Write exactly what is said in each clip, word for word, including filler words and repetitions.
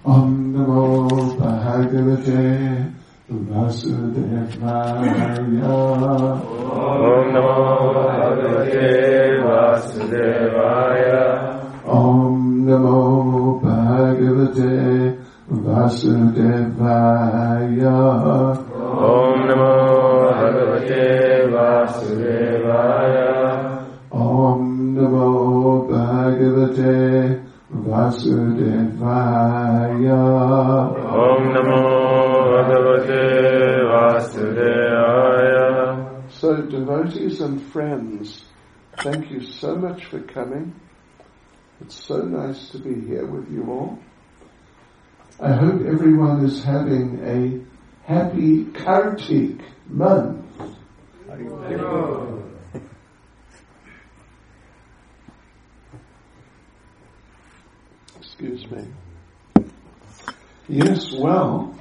Om Namo Bhagavate Vasudevaya. Om Namo Bhagavate Vasudevaya. Om Namo Bhagavate Vasudevaya. Om Namo Bhagavate Vasudevaya. Om Namo Bhagavate Vasudevaya. Om Namo Bhagavate Vasudevaya. So, devotees and friends, thank you so much for coming. It's so nice to be here with you all. I hope everyone is having a happy Kartik month. Excuse me. Yes, well,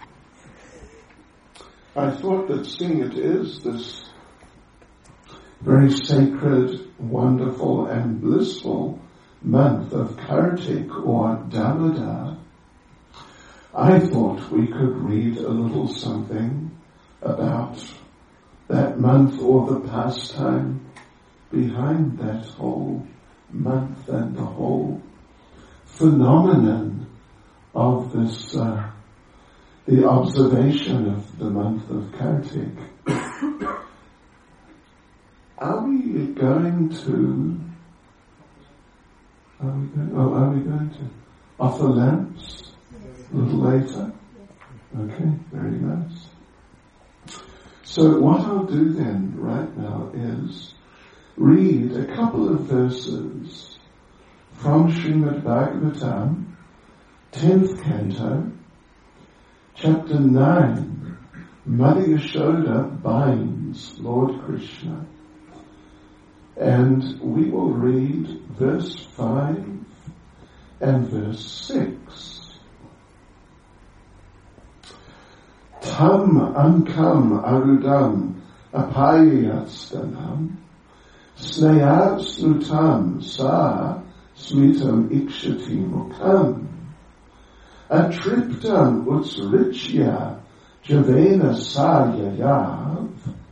I thought that seeing it is this very sacred, wonderful and blissful month of Kartik or Damodar, I thought we could read a little something about that month or the pastime behind that whole month and the whole phenomenon of this, uh, the observation of the month of Kartik. Are we going to, are we going, oh, are we going to offer lamps a little later? Okay, very nice. So what I'll do then right now is read a couple of verses from Srimad Bhagavatam, tenth canto, chapter nine. Mother Yashoda binds Lord Krishna. And we will read verse five and verse six. Tam ankam arudam apayastanam snayat snutam sa smitam ikshati mukam atriptam utsrichya javena sayayav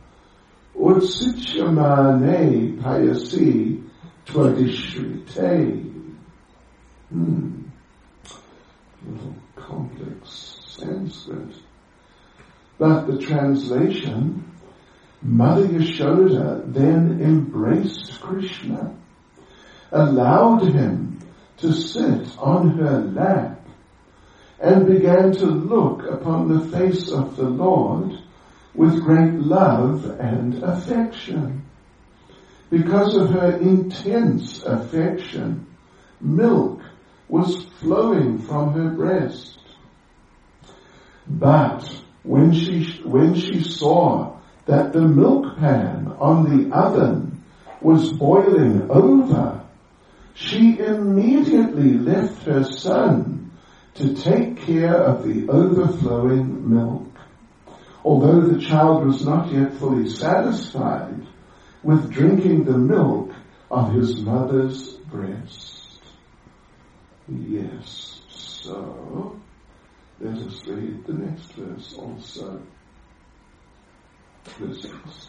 utsichamane payasi twadishrite. Hmm. Little complex Sanskrit. But the translation, Mother Yashoda then embraced Krishna, allowed him to sit on her lap, and began to look upon the face of the Lord with great love and affection. Because of her intense affection, milk was flowing from her breast. But when she, when she saw that the milk pan on the oven was boiling over, she immediately left her son to take care of the overflowing milk, although the child was not yet fully satisfied with drinking the milk of his mother's breast. Yes, so let us read the next verse also. Verse six.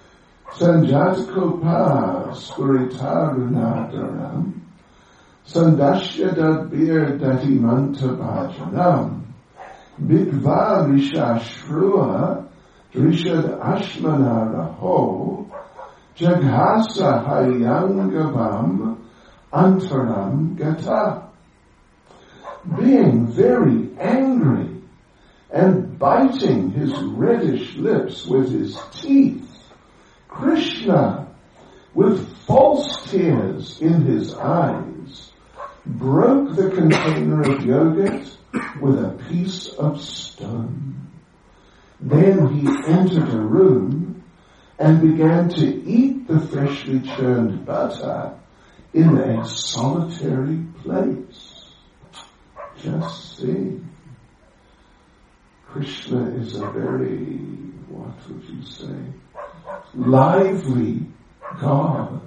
Sanjatakopa spuritarunadaram Sandashyadabir datimanta bhajanam Midva rishashrua drishad ashmanaraho Jaghasa hayangavam antaram gata. Being very angry and biting his reddish lips with his teeth, Krishna, with false tears in his eyes, broke the container of yogurt with a piece of stone. Then he entered a room and began to eat the freshly churned butter in a solitary place. Just see. Krishna is a very, what would you say, lively God.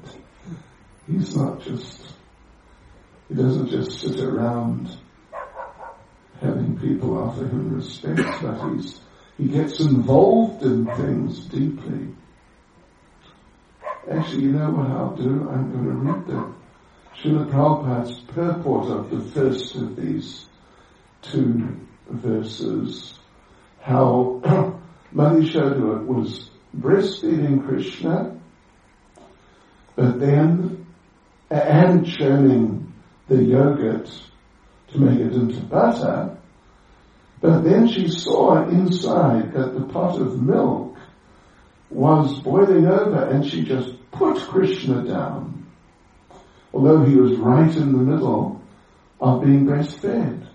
He's not just, he doesn't just sit around having people offer him respect, but he's, he gets involved in things deeply. Actually, you know what I'll do? I'm going to read the Srila Prabhupada's purport of the first of these two verses. How Madhushoda was breastfeeding Krishna, but then, and churning the yogurt to make it into butter, but then she saw inside that the pot of milk was boiling over, and she just put Krishna down, although he was right in the middle of being breastfed.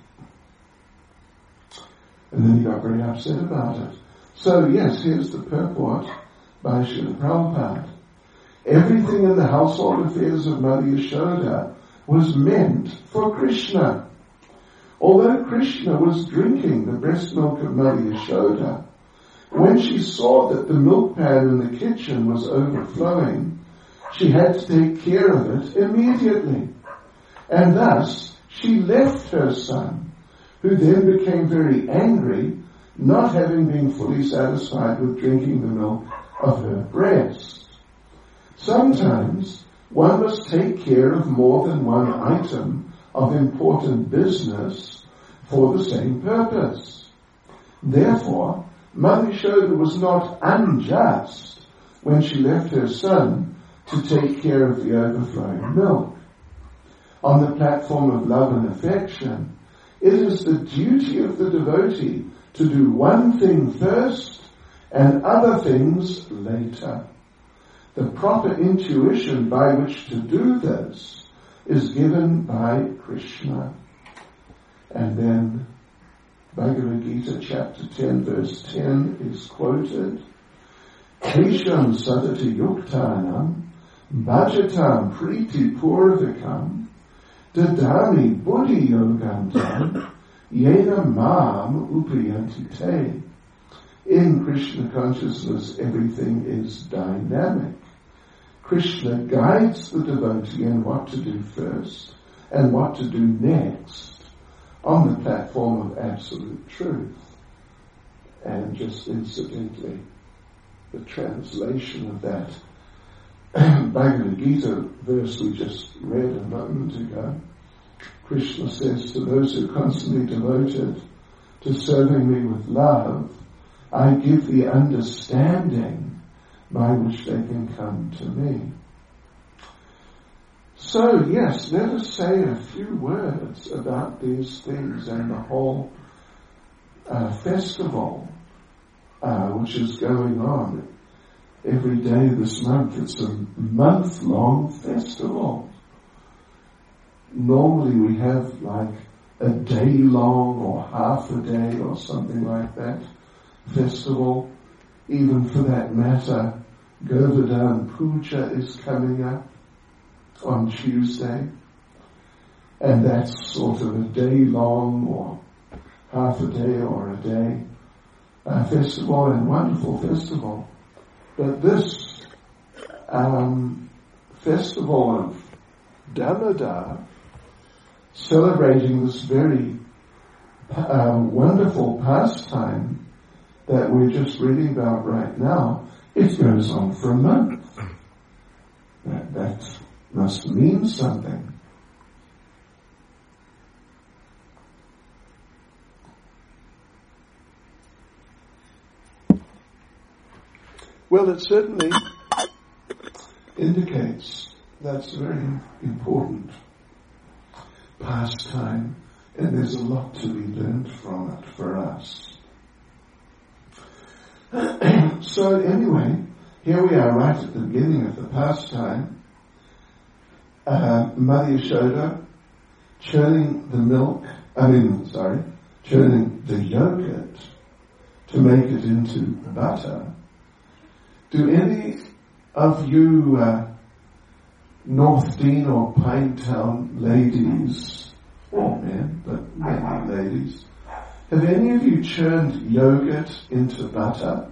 And then he got very upset about it. So yes, here's the purport by Srila Prabhupada. Everything in the household affairs of Mother Yashoda was meant for Krishna. Although Krishna was drinking the breast milk of Mother Yashoda, when she saw that the milk pan in the kitchen was overflowing, she had to take care of it immediately. And thus, she left her son, who then became very angry, not having been fully satisfied with drinking the milk of her breast. Sometimes one must take care of more than one item of important business for the same purpose. Therefore, Mother Yashoda was not unjust when she left her son to take care of the overflowing milk. On the platform of love and affection, it is the duty of the devotee to do one thing first and other things later. The proper intuition by which to do this is given by Krishna. And then Bhagavad Gita chapter ten verse ten is quoted. Kesham sadati yuktanam bhajatam priti purvikam dadami buddhi yogantam yena mam upriyanti te. In Krishna consciousness, everything is dynamic. Krishna guides the devotee in what to do first and what to do next on the platform of absolute truth. And just incidentally, the translation of that Bhagavad Gita verse we just read a moment ago, Krishna says, to those who are constantly devoted to serving me with love, I give the understanding by which they can come to me. So yes, let us say a few words about these things and the whole uh, festival uh, which is going on every day this month. It's a month-long festival. Normally we have like a day-long or half a day or something like that festival. Even for that matter, Govardhan Puja is coming up on Tuesday, and that's sort of a day-long or half a day or a day uh, festival, and wonderful festival. But this um, festival of Damodar, celebrating this very uh, wonderful pastime that we're just reading about right now, it goes on for a month. That, that must mean something. Well, it certainly indicates that's a very important pastime, and there's a lot to be learned from it for us. So anyway, here we are right at the beginning of the pastime. Uh, Mother Yashoda churning the milk, I mean, sorry, churning the yogurt to make it into butter. Do any of you uh, North Dean or Pinetown ladies, or men, but mainly ladies, have any of you churned yogurt into butter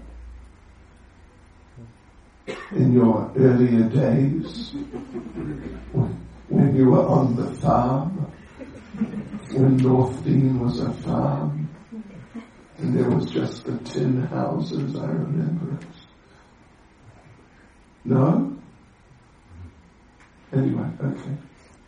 in your earlier days when you were on the farm? when North Dean was a farm, and there was just the tin houses, I remember it. No? Anyway, okay.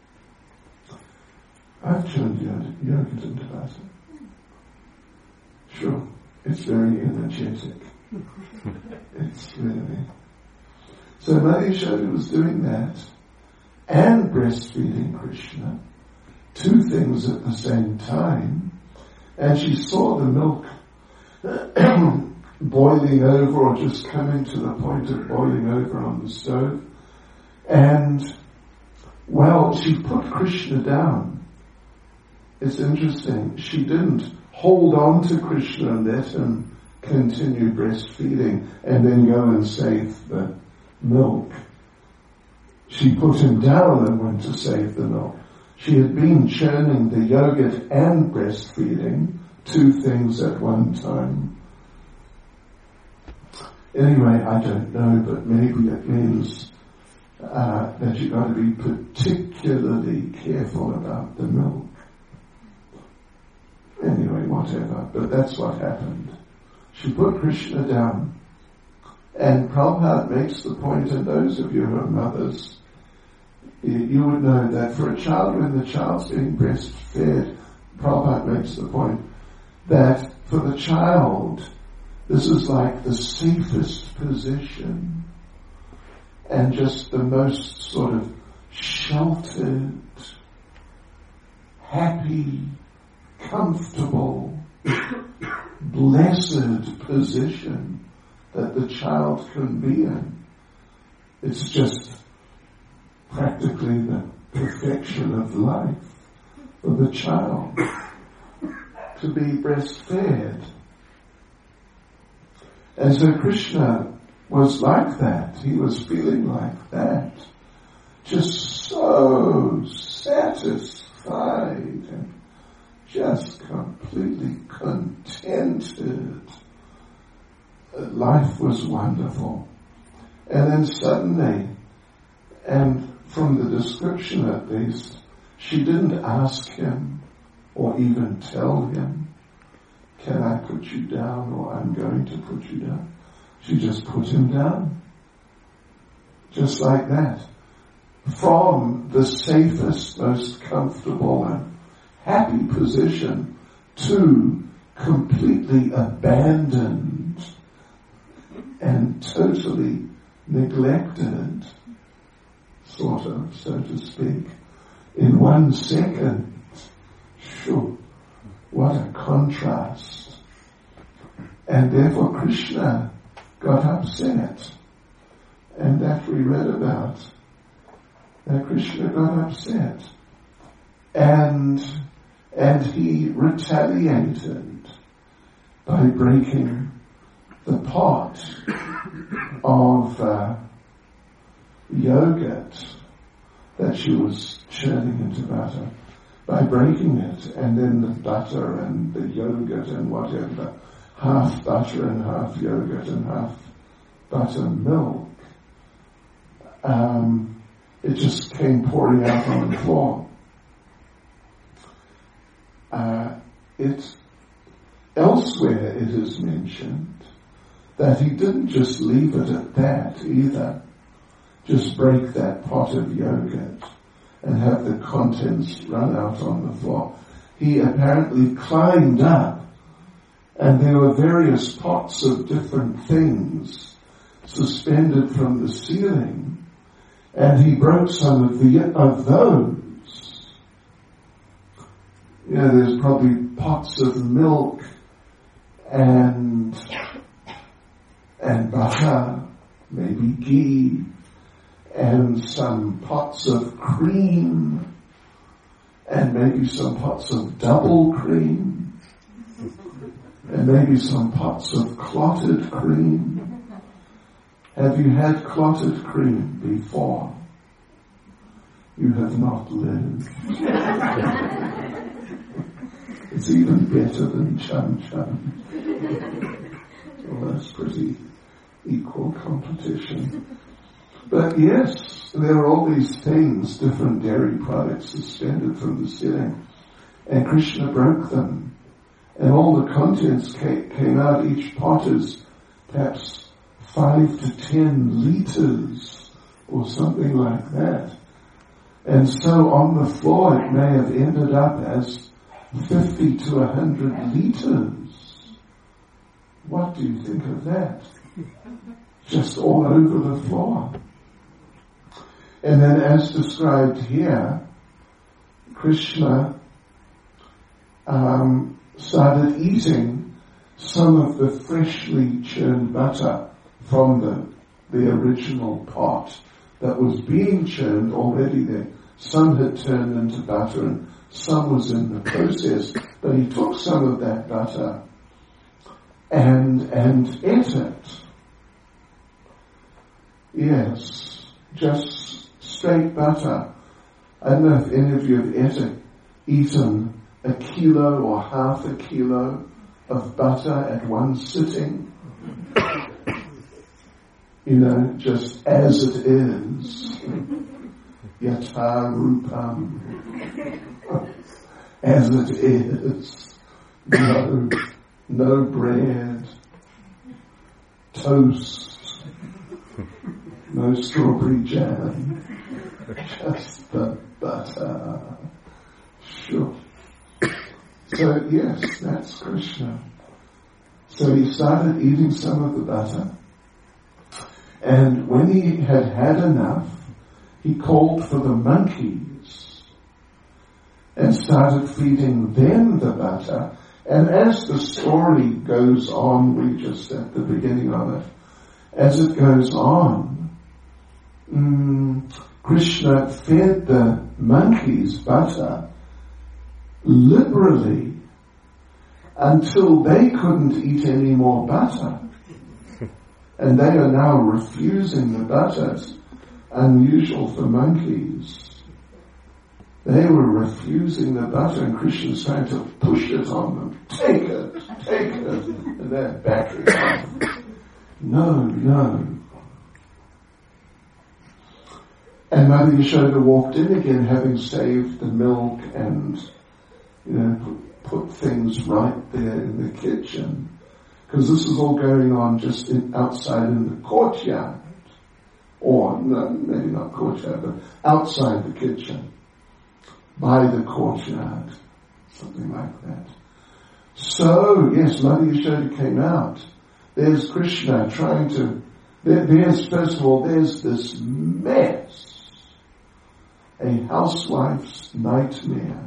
I've turned yogurt into butter. Sure, it's very energetic. It's really. So Mother Yashoda was doing that and breastfeeding Krishna, two things at the same time, and she saw the milk boiling over or just coming to the point of boiling over on the stove, and well, she put Krishna down. It's interesting, she didn't hold on to Krishna and let him continue breastfeeding and then go and save the milk. She put him down and went to save the milk. She had been churning the yogurt and breastfeeding, two things at one time. Anyway, I don't know, but maybe it means uh, that you've got to be particularly careful about the milk. Anyway, whatever, but that's what happened. She put Krishna down. And Prabhupada makes the point, and those of you who are mothers, you would know that for a child, when the child's being breastfed, Prabhupada makes the point that for the child, this is like the safest position and just the most sort of sheltered, happy, comfortable, blessed position that the child can be in. It's just practically the perfection of life for the child to be breastfed. And so Krishna was like that. He was feeling like that. Just so satisfied and just completely contented. Life was wonderful. And then suddenly, and from the description at least, she didn't ask him or even tell him, can I put you down, or I'm going to put you down. She just put him down. Just like that. From the safest, most comfortable and happy position to completely abandoned and totally neglected, sort of, so to speak, in one second. Sure, what a contrast. And therefore Krishna got upset. And that we read about. That Krishna got upset. And, and he retaliated by breaking the pot of uh, yogurt that she was churning into butter, by breaking it, and then the butter and the yogurt and whatever, half butter and half yogurt and half butter milk, um, it just came pouring out on the floor. Uh, it elsewhere it is mentioned that he didn't just leave it at that either, just break that pot of yogurt and have the contents run out on the floor. He apparently climbed up, and there were various pots of different things suspended from the ceiling, and he broke some of the of those. You know, there's probably pots of milk and and butter, maybe ghee, and some pots of cream, and maybe some pots of double cream, and maybe some pots of clotted cream. Have you had clotted cream before? You have not lived. It's even better than chum chum. Well, that's pretty equal competition. But yes, there are all these things, different dairy products suspended from the ceiling. And Krishna broke them. And all the contents came out. Each pot is perhaps five to ten liters or something like that. And so on the floor it may have ended up as fifty to a hundred liters. What do you think of that? Just all over the floor. And then as described here, Krishna um, started eating some of the freshly churned butter from the, the original pot that was being churned already there. Some had turned into butter and some was in the process, but he took some of that butter and and ate it. Yes, just straight butter. I don't know if any of you have eaten, eaten a kilo or half a kilo of butter at one sitting. You know, just as it is. Yatha rupam. As it is. No, no bread. Toast. No strawberry jam. Just the butter. Sure. So yes, that's Krishna. So he started eating some of the butter. And when he had had enough, he called for the monkeys and started feeding them the butter. And as the story goes on, we're just at the beginning of it, as it goes on, um, Krishna fed the monkeys butter liberally until they couldn't eat any more butter. And they are now refusing the butter. It's unusual for monkeys. They were refusing the butter and Krishna's trying to push it on them. Take it, take it. And they're backing off. No, no. And Mother Yashoda walked in again having saved the milk and, you know, put, put things right there in the kitchen. Because this is all going on just in, outside in the courtyard. Or, no, maybe not courtyard, but outside the kitchen. By the courtyard. Something like that. So, yes, Mother Yashoda came out. There's Krishna trying to, there, there's, first of all, there's this mess. A housewife's nightmare.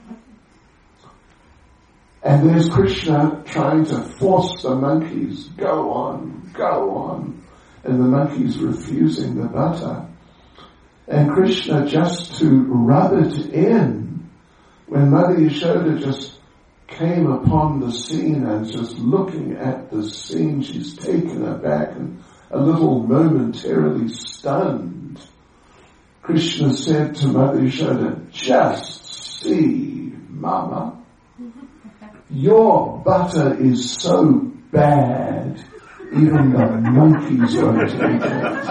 And there's Krishna trying to force the monkeys, go on, go on. And the monkeys refusing the butter. And Krishna, just to rub it in, when Mother Yashoda just came upon the scene and just looking at the scene, she's taken aback and a little momentarily stunned. Krishna said to Mother Yashoda, just see, Mama, your butter is so bad, even the monkeys won't take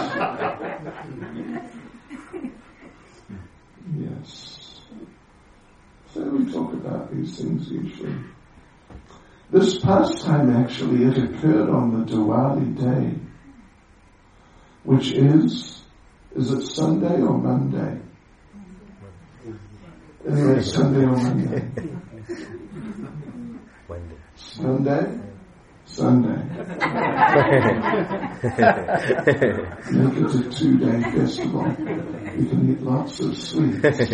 it. Yes. So we talk about these things usually. This pastime actually, it occurred on the Diwali day, which is, is it Sunday or Monday? Anyway, Sunday or Monday? Sunday? Sunday. Make it a two-day festival. You can eat lots of sweets.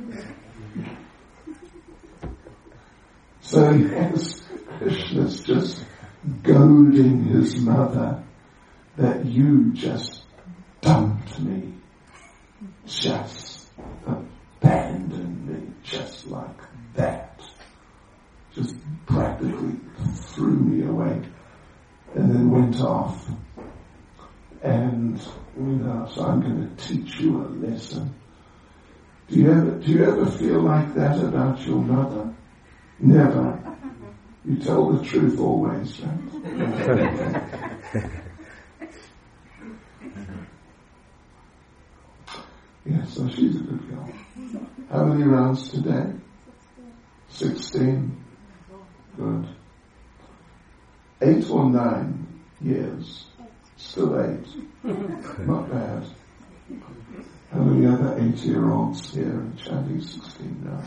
So yes, Krishna's just goading his mother that you just dumped me. Just abandoned me just like that. Just practically threw me away and then went off. And, you know, so I'm going to teach you a lesson. Do you ever, do you ever feel like that about your mother? Never. You tell the truth always, right? Yeah, so she's a good girl. How many rounds today? Sixteen. Good. Eight or nine years. Still eight. Not bad. How many other eight-year-olds here in chanting sixteen now?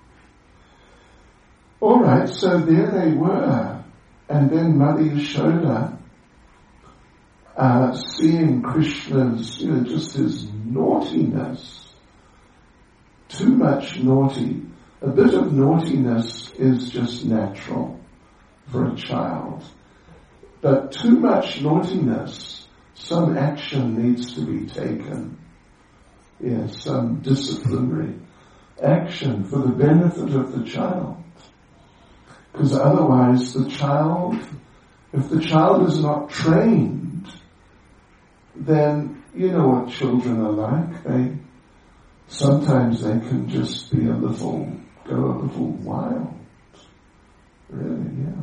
All right, so there they were. And then Mother Yashoda, uh, seeing Krishna's, you know, just his naughtiness, too much naughty. A bit of naughtiness is just natural for a child. But too much naughtiness, some action needs to be taken. Yes, some disciplinary action for the benefit of the child. Because otherwise the child, if the child is not trained, then you know what children are like. They, sometimes they can just be a little, go a little wild. Really, yeah.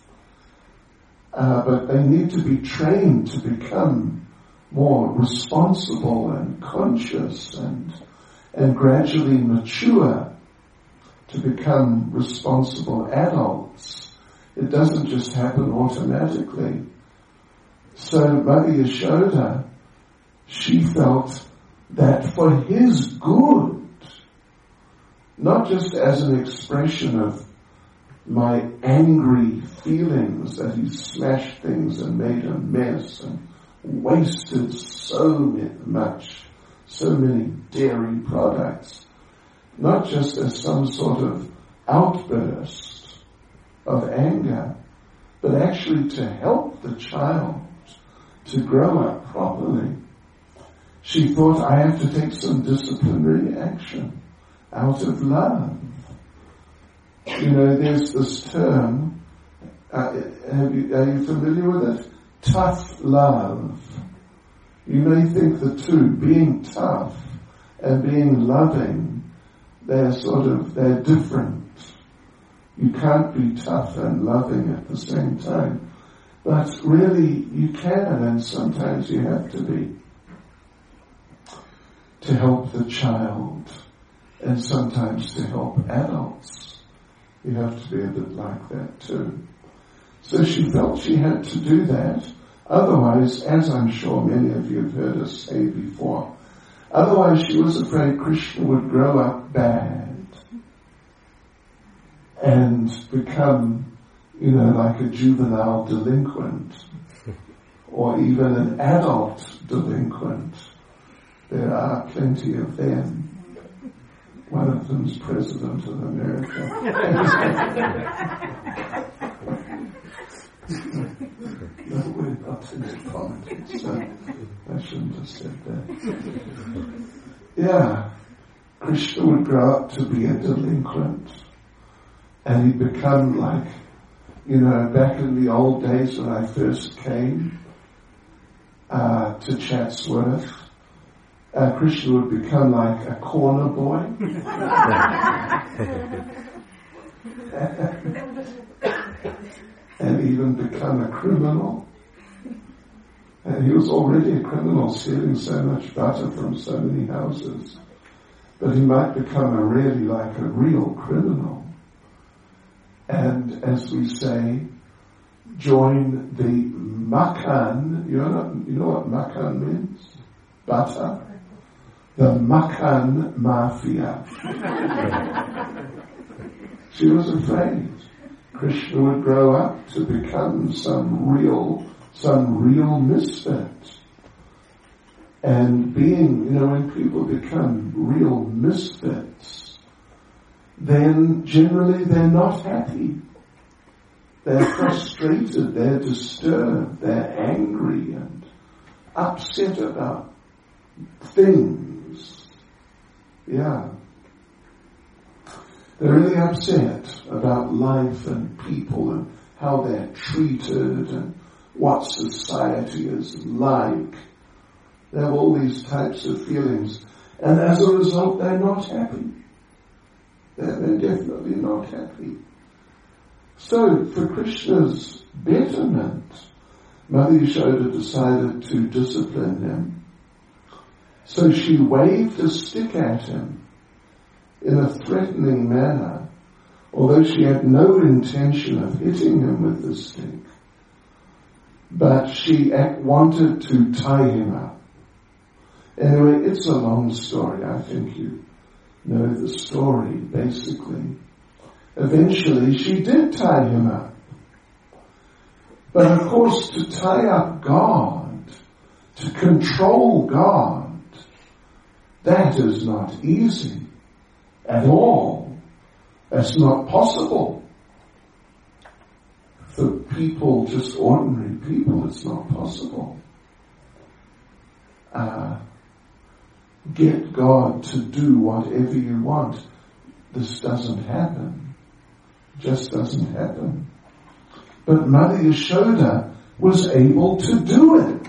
Uh, but they need to be trained to become more responsible and conscious and and gradually mature to become responsible adults. It doesn't just happen automatically. So Mother Yashoda, she felt that for his good, not just as an expression of my angry feelings that he smashed things and made a mess and wasted so much, so many dairy products, not just as some sort of outburst of anger, but actually to help the child to grow up properly. She thought, I have to take some disciplinary action out of love. You know, there's this term, uh, have you, are you familiar with it? Tough love. You may think the two, being tough and being loving, they're sort of, they're different. You can't be tough and loving at the same time. But really, you can, and sometimes you have to be, to help the child, and sometimes to help adults. You have to be a bit like that too. So she felt she had to do that. Otherwise, as I'm sure many of you have heard us say before, otherwise she was afraid Krishna would grow up bad and become, you know, like a juvenile delinquent or even an adult delinquent. There are plenty of them. One of them's President of America. No, we're not into politics, so I shouldn't have said that. Yeah, Krishna would grow up to be a delinquent, and he'd become like, you know, back in the old days when I first came uh, to Chatsworth, Uh, Krishna would become like a corner boy. And even become a criminal. And he was already a criminal, stealing so much butter from so many houses. But he might become a really like a real criminal. And as we say, join the makan. You know, you know what makan means? Butter. The makan mafia. She was afraid Krishna would grow up to become some real, some real misfit. And being, you know, when people become real misfits, then generally they're not happy. They're frustrated, they're disturbed, they're angry and upset about things. Yeah. They're really upset about life and people and how they're treated and what society is like. They have all these types of feelings. And as a result, they're not happy. They're, they're definitely not happy. So, for Krishna's betterment, Mother Yashoda decided to discipline him. So she waved a stick at him in a threatening manner although she had no intention of hitting him with the stick, but she wanted to tie him up. Anyway, it's a long story. I think you know the story, basically. Eventually, she did tie him up. But of course, to tie up God, to control God, that is not easy at all. That's not possible. For people, just ordinary people, it's not possible. Uh, get God to do whatever you want. This doesn't happen. Just doesn't happen. But Mother Yashoda was able to do it.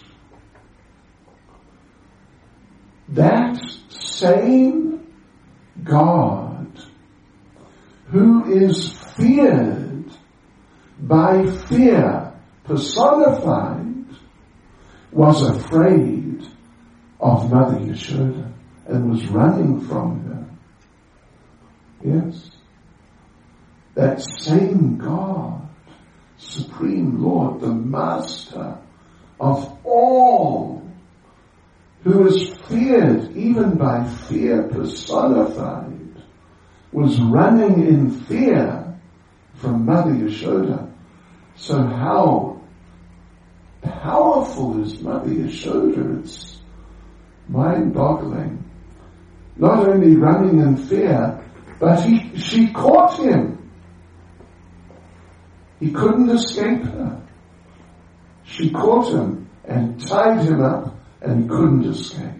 That same God who is feared by fear personified was afraid of Mother Yashoda and was running from her. Yes. That same God, Supreme Lord, the Master of all, who is feared even by fear personified, was running in fear from Mother Yashoda. So how powerful is Mother Yashoda? It's mind-boggling. Not only running in fear, but he, she caught him. He couldn't escape her. She caught him and tied him up, and he couldn't escape.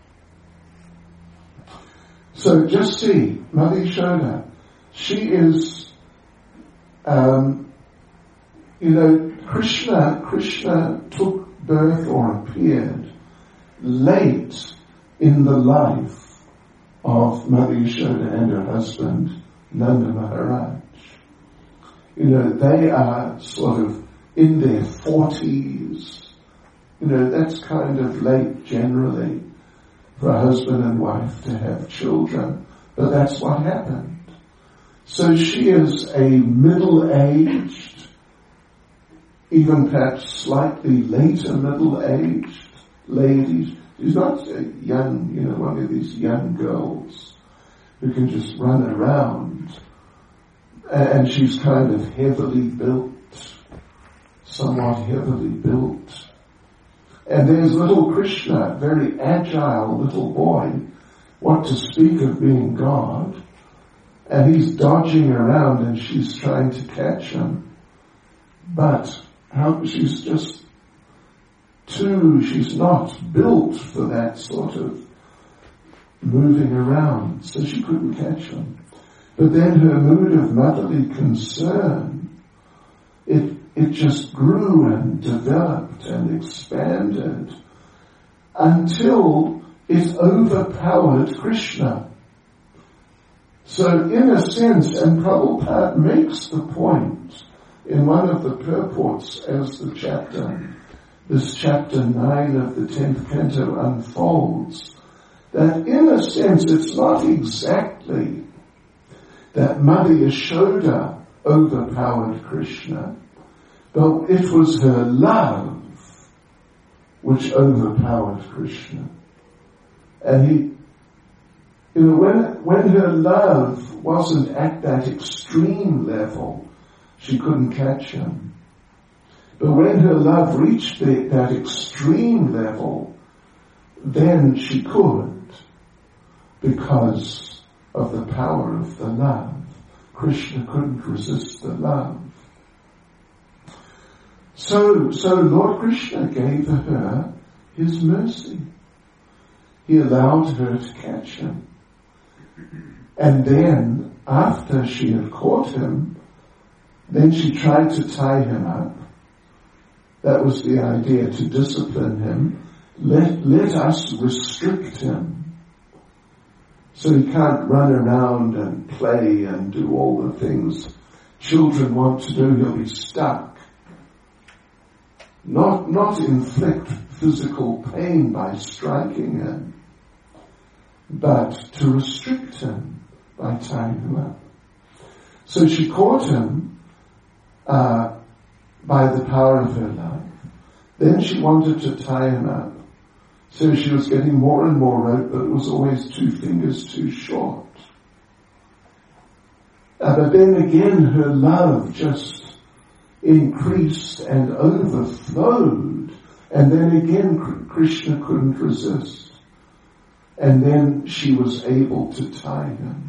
So just see, Mother Yashoda, she is, um, you know, Krishna, Krishna took birth or appeared late in the life of Mother Yashoda and her husband, Nanda Maharaj. You know, they are sort of in their forties. You know, that's kind of late generally for a husband and wife to have children. But that's what happened. So she is a middle-aged, even perhaps slightly later middle-aged lady. She's not a young, you know, one of these young girls who can just run around. And she's kind of heavily built, somewhat heavily built. And there's little Krishna, very agile little boy, what to speak of being God. And he's dodging around and she's trying to catch him. But how, she's just too, she's not built for that sort of moving around. So she couldn't catch him. But then her mood of motherly concern, it it just grew and developed and expanded until it overpowered Krishna. So in a sense, and Prabhupada makes the point in one of the purports as the chapter, this chapter nine of the tenth canto unfolds, that in a sense it's not exactly that Mother Yashoda overpowered Krishna, but it was her love which overpowered Krishna. And he, you know, when, when her love wasn't at that extreme level, she couldn't catch him. But when her love reached the, that extreme level, then she could, because of the power of the love. Krishna couldn't resist the love. So, so Lord Krishna gave her his mercy. He allowed her to catch him. And then, after she had caught him, then she tried to tie him up. That was the idea, to discipline him. Let, let us restrict him. So he can't run around and play and do all the things children want to do. He'll be stuck. Not, not inflict physical pain by striking him, but to restrict him by tying him up. So she caught him uh, by the power of her love. Then she wanted to tie him up. So she was getting more and more rope, but it was always two fingers too short. Uh, but then again, her love just increased and overflowed. And then again, Krishna couldn't resist. And then she was able to tie him.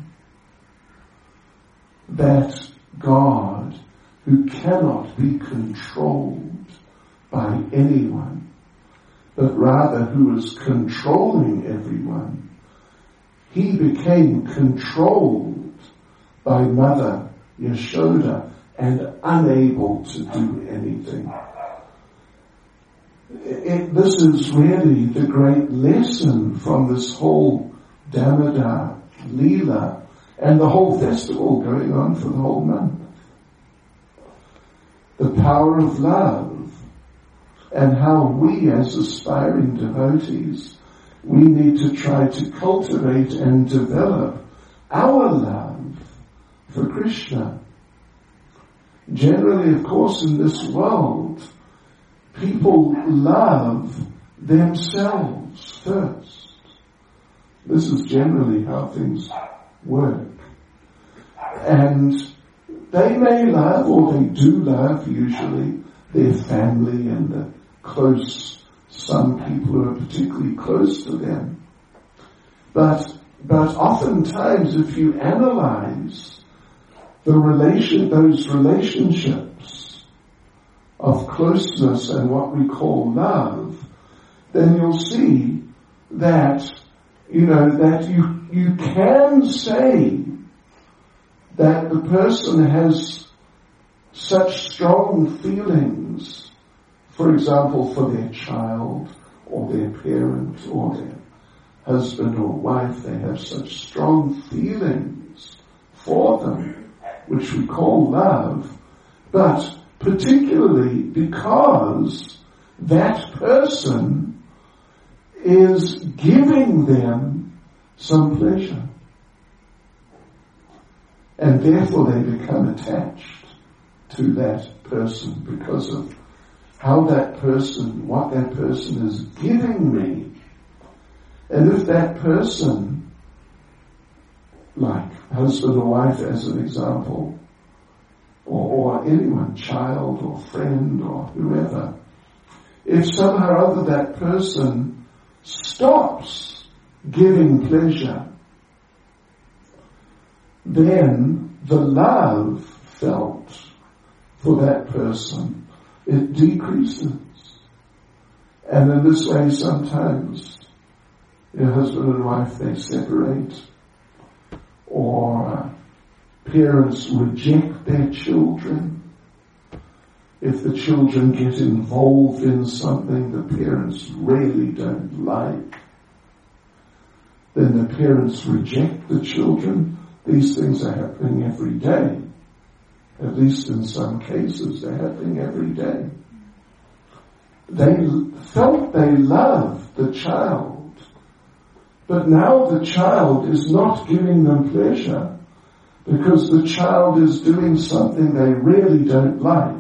That God, who cannot be controlled by anyone, but rather who is controlling everyone, he became controlled by Mother Yashoda and unable to do anything. It, this is really the great lesson from this whole Damodar Leela and the whole festival going on for the whole month. The power of love, and how we as aspiring devotees, we need to try to cultivate and develop our love for Krishna. Generally, of course, in this world, people love themselves first. This is generally how things work. And they may love, or they do love usually, their family and the close, some people who are particularly close to them. But, but oftentimes if you analyze the relation, those relationships of closeness and what we call love, then you'll see that, you know, that you, you can say that the person has such strong feelings, for example, for their child or their parent or their husband or wife. They have such strong feelings for them, which we call love, but particularly because that person is giving them some pleasure. And therefore they become attached to that person because of how that person, what that person is giving me. And if that person, like husband or wife as an example, or, or anyone, child or friend or whoever, if somehow or other that person stops giving pleasure, then the love felt for that person, it decreases. And in this way sometimes your husband and wife, they separate, or parents reject their children. If the children get involved in something the parents really don't like, then the parents reject the children. These things are happening every day. At least in some cases, they're happening every day. They felt they loved the child, but now the child is not giving them pleasure because the child is doing something they really don't like.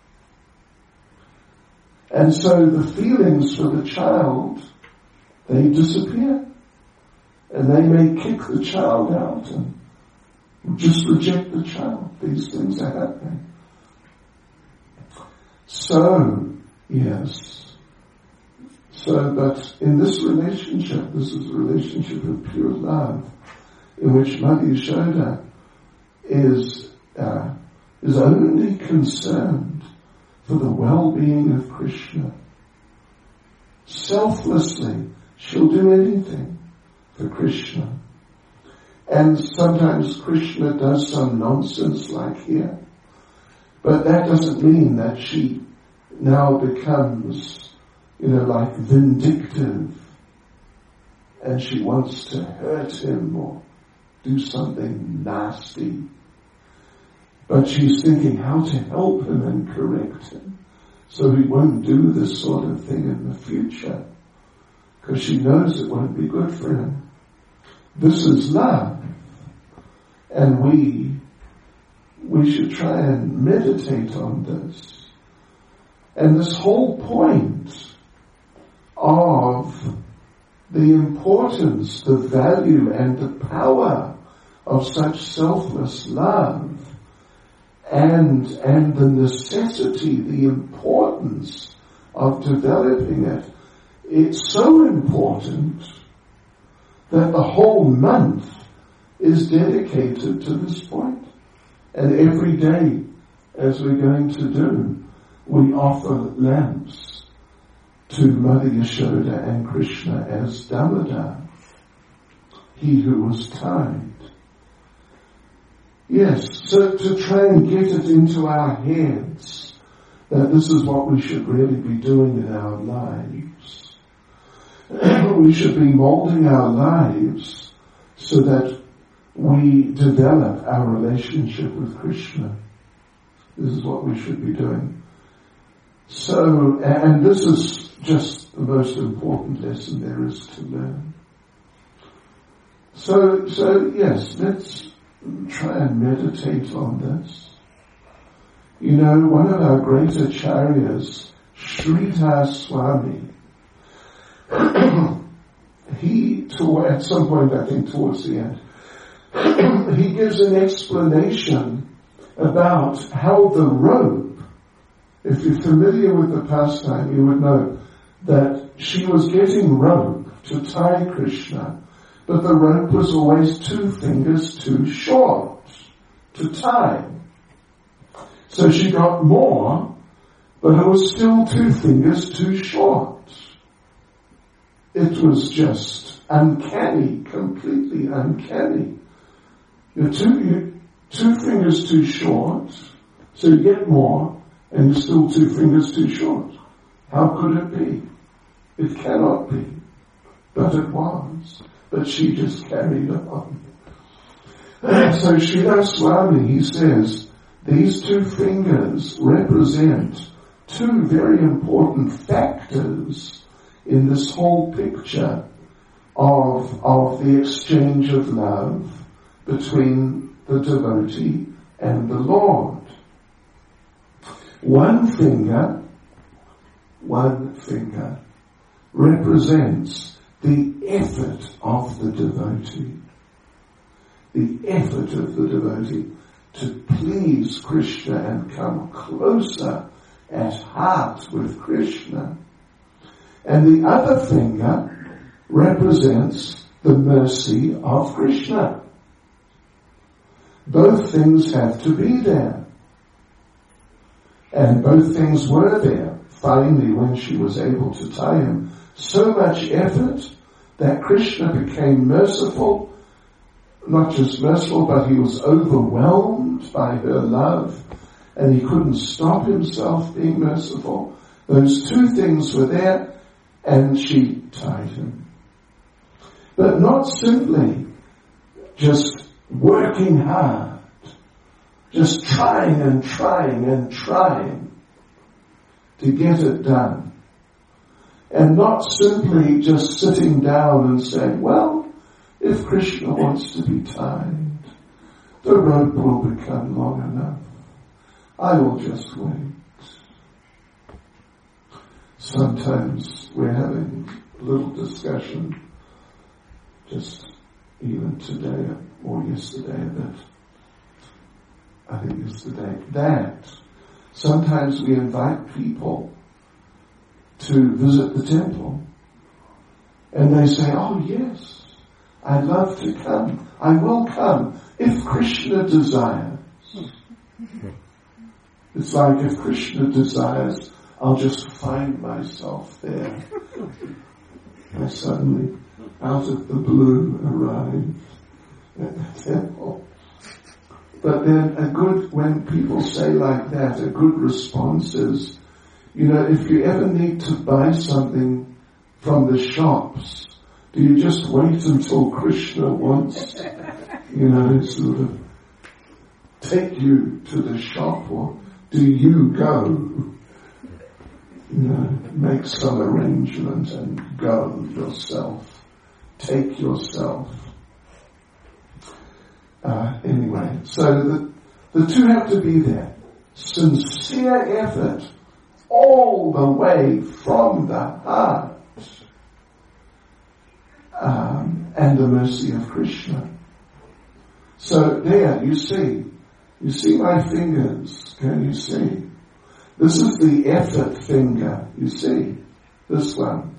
And so the feelings for the child, they disappear. And they may kick the child out and just reject the child. These things are happening. So, yes. So, but in this relationship, this is a relationship of pure love, in which Mother Yashoda is, uh, is only concerned for the well-being of Krishna. Selflessly, she'll do anything for Krishna. And sometimes Krishna does some nonsense like here. But that doesn't mean that she now becomes, you know, like vindictive and she wants to hurt him or do something nasty. But she's thinking how to help him and correct him so he won't do this sort of thing in the future, because she knows it won't be good for him. This is love. And we we should try and meditate on this. And this whole point of the importance, the value and the power of such selfless love, and, and the necessity, the importance of developing it, it's so important that the whole month is dedicated to this point. And every day, as we're going to do, we offer lamps to Mother Yashoda and Krishna as Damodar, he who was tied. Yes, so to try and get it into our heads that this is what we should really be doing in our lives. We should be molding our lives so that we develop our relationship with Krishna. This is what we should be doing. So, and this is just the most important lesson there is to learn. So, so yes, let's try and meditate on this. You know, one of our great acharyas, Sridhar Swami, he, to, at some point I think towards the end, he gives an explanation about how the rope, if you're familiar with the pastime, you would know that she was getting rope to tie Krishna, but the rope was always two fingers too short to tie. So she got more, but it was still two fingers too short. It was just uncanny, completely uncanny. You're two, you're two fingers too short, so you get more, and you're still two fingers too short. How could it be? It cannot be. But it was. But she just carried on. So Sridhar Swami, he says, these two fingers represent two very important factors in this whole picture of, of the exchange of love between the devotee and the Lord. One finger, one finger represents the effort of the devotee. The effort of the devotee to please Krishna and come closer at heart with Krishna. And the other finger represents the mercy of Krishna. Both things have to be there. And both things were there. Finally, when she was able to tie him, so much effort that Krishna became merciful, not just merciful, but he was overwhelmed by her love, and he couldn't stop himself being merciful. Those two things were there, and she tied him. But not simply just working hard, just trying and trying and trying to get it done. And not simply just sitting down and saying, well, if Krishna wants to be tied, the rope will become long enough. I will just wait. Sometimes we're having a little discussion, just even today or yesterday, that, I think yesterday, that sometimes we invite people to visit the temple, and they say, oh yes, I'd love to come. I will come if Krishna desires. It's like if Krishna desires, I'll just find myself there. I suddenly, out of the blue, arrive at the temple. But then a good, when people say like that, a good response is, you know, if you ever need to buy something from the shops, do you just wait until Krishna wants, you know, sort of take you to the shop, or do you go, you know, make some arrangement and go yourself, take yourself? Uh, anyway, so the, The two have to be there. Sincere effort all the way from the heart. Um, and the mercy of Krishna. So there, you see. You see my fingers. Can you see? This is the effort finger. You see? This one.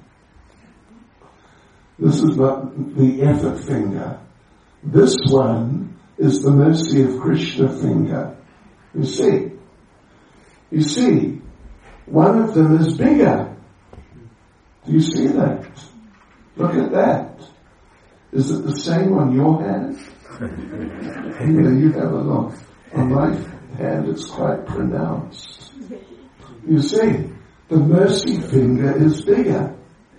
This is not the effort finger. This one is the mercy of Krishna finger. You see? You see? One of them is bigger. Do you see that? Look at that. Is it the same on your hand? Yeah, you have a look. On my hand it's quite pronounced. You see, the mercy finger is bigger.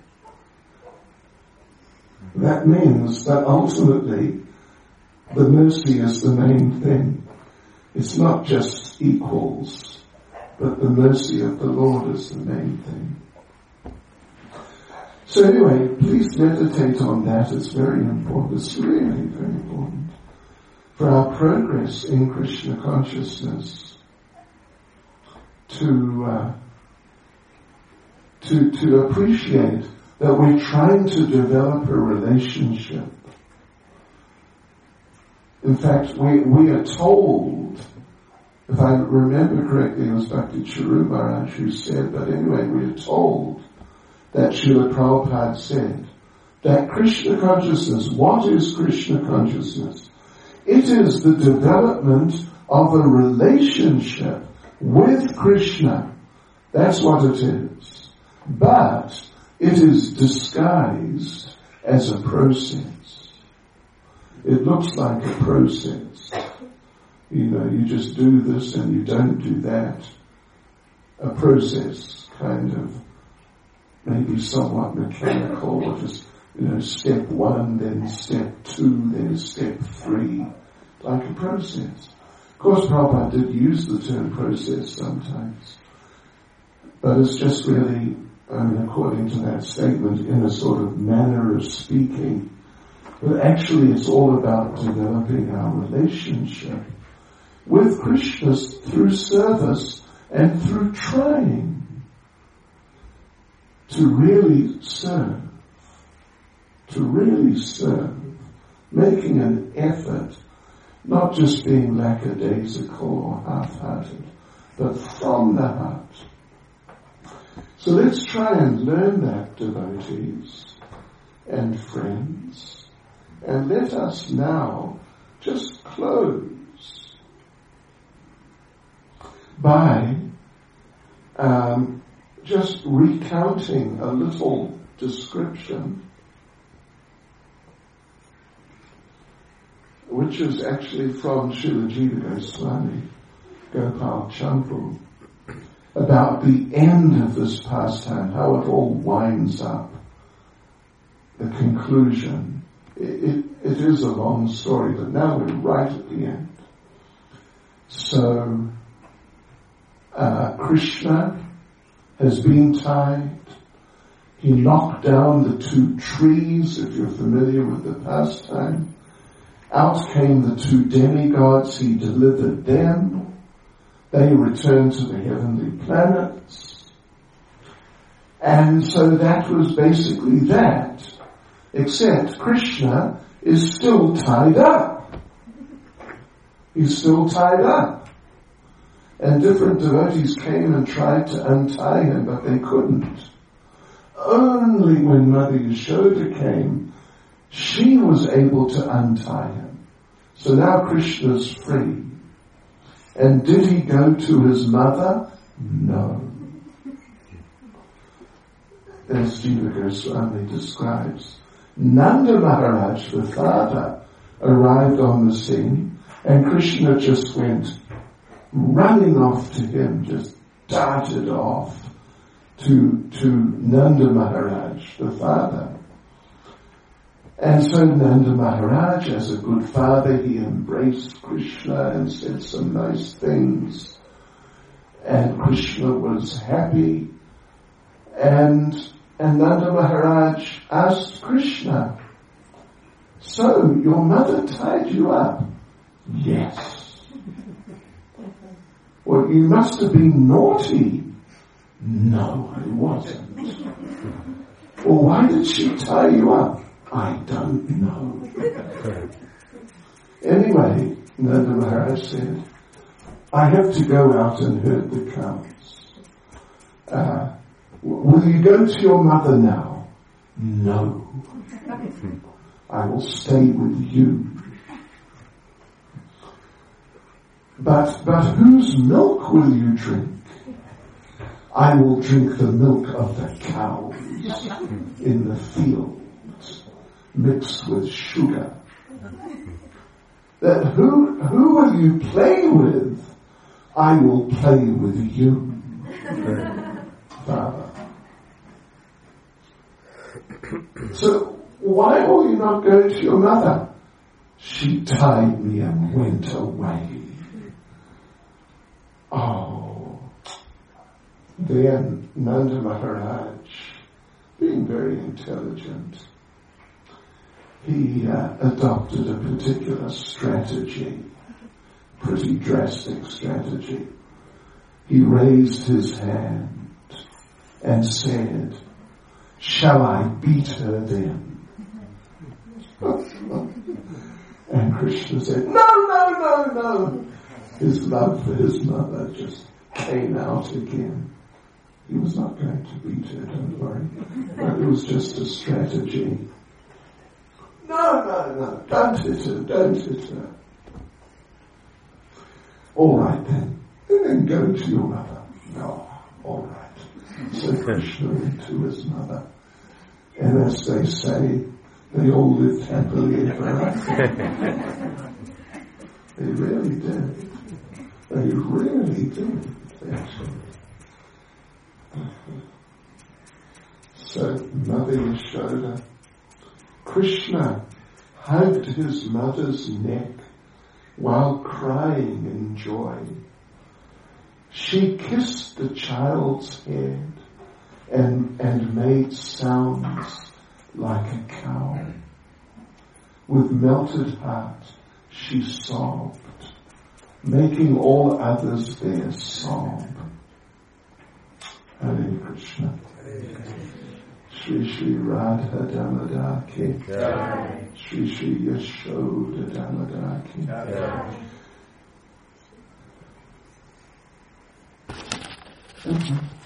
That means that ultimately the mercy is the main thing. It's not just equals, but the mercy of the Lord is the main thing. So anyway, please meditate on that. It's very important. It's really very important for our progress in Krishna consciousness to uh, to to appreciate that we're trying to develop a relationship. In fact, we we are told, if I remember correctly, it was Bhakti Charu Maharaj who said, but anyway, we are told that Srila Prabhupada said that Krishna consciousness, what is Krishna consciousness? It is the development of a relationship with Krishna. That's what it is. But it is disguised as a process. It looks like a process. You know, you just do this and you don't do that. A process, kind of, maybe somewhat mechanical, or just, you know, step one, then step two, then step three, like a process. Of course, Prabhupada did use the term process sometimes, but it's just really, I mean, according to that statement, in a sort of manner of speaking. But actually it's all about developing our relationship with Krishna through service and through trying to really serve, to really serve, making an effort, not just being lackadaisical or half-hearted, but from the heart. So let's try and learn that, devotees and friends, and let us now just close by um, just recounting a little description, which is actually from Srila Jiva Goswami, Gopal Champu, about the end of this pastime, how it all winds up, the conclusion. It, it, it is a long story, but now we're right at the end. So, uh, Krishna has been tied. He knocked down the two trees, if you're familiar with the pastime. Out came the two demigods. He delivered them. They returned to the heavenly planets. And so that was basically that. Except Krishna is still tied up. He's still tied up. And different devotees came and tried to untie him, but they couldn't. Only when Mother Yashoda came, she was able to untie him. So now Krishna's free. And did he go to his mother? No. As Jiva Goswami describes, Nanda Maharaj, the father, arrived on the scene, and Krishna just went running off to him, just darted off to, to Nanda Maharaj, the father. And so Nanda Maharaj, as a good father, he embraced Krishna and said some nice things. And Krishna was happy. And, and Nanda Maharaj asked Krishna, so your mother tied you up? Yes. well, you must have been naughty. No, I wasn't. Well, why did she tie you up? I don't know. Anyway, Nanda Maharaj said, I have to go out and herd the cows. Uh, will you go to your mother now? No. I will stay with you. But, but whose milk will you drink? I will drink the milk of the cows in the fields, mixed with sugar. That who, who will you play with? I will play with you, Father. So why will you not go to your mother? She tied me and went away. Oh, then Nanda Maharaj, being very intelligent, he uh, adopted a particular strategy, pretty drastic strategy. He raised his hand and said, shall I beat her then? And Krishna said, no, no, no, no. His love for his mother just came out again. He was not going to beat her, don't worry. But it was just a strategy. No, no, no, don't hit her, don't hit her. All right then, and then go to your mother. No, all right. So Krishna went to his mother. And as they say, they all lived happily ever after. They really did. They really did, actually. So, Mother Yashoda, Krishna hugged his mother's neck while crying in joy. She kissed the child's head and, and made sounds like a cow. With melted heart, she sobbed, making all others there sob. Hare Krishna. Shri Shri Radha Damodar Ki Jai. Shri Shri Yashoda Damodar Ki Jai.